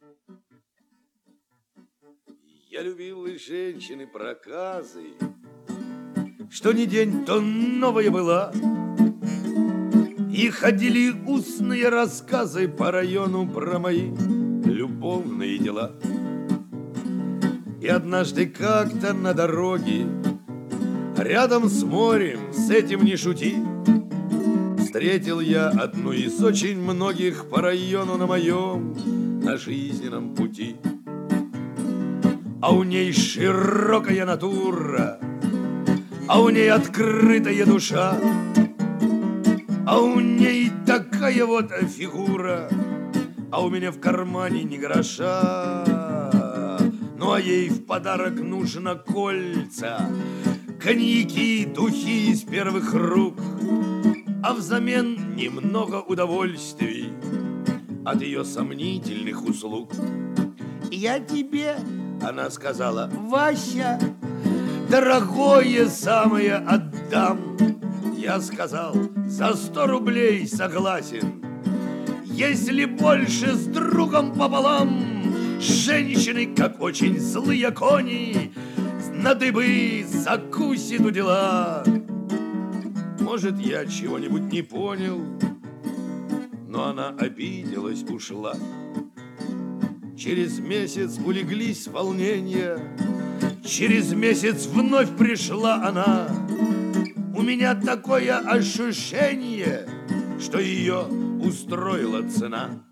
Я любил и женщины проказы, что ни день, то новая была. И ходили устные рассказы по району про мои любовные дела. И однажды как-то на дороге, рядом с морем, с этим не шути, встретил я одну из очень многих по району на моем, на жизненном пути. А у ней широкая натура, а у ней открытая душа, а у ней такая вот фигура, а у меня в кармане ни гроша. Ну а ей в подарок нужно кольца, коньяки, духи из первых рук, а взамен немного удовольствий от ее сомнительных услуг. Я тебе, она сказала, Вася, дорогое самое отдам. Я сказал, за 100 рублей согласен, если больше с другом пополам. Женщины, как очень злые кони, на дыбы закусит у дела. Может, я чего-нибудь не понял, но она обиделась, ушла. Через месяц улеглись волнения, через месяц вновь пришла она. У меня такое ощущение, что ее устроила цена.